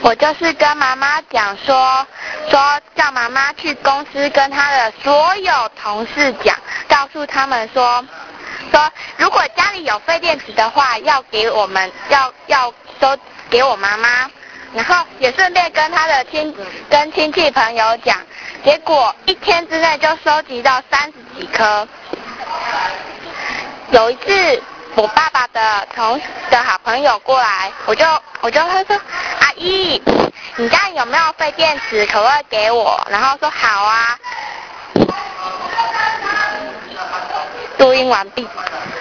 我就是跟妈妈讲说叫妈妈去公司跟她的所有同事讲，告诉他们说如果家里有废电池的话，要给我们要收给我妈妈，然后也顺便跟他的亲戚朋友讲，结果1天之内就收集到30几颗。有一次我爸爸的好朋友过来，我就会说，阿姨，你家里有没有废电池，可不可以给我？然后说好啊。录音完毕。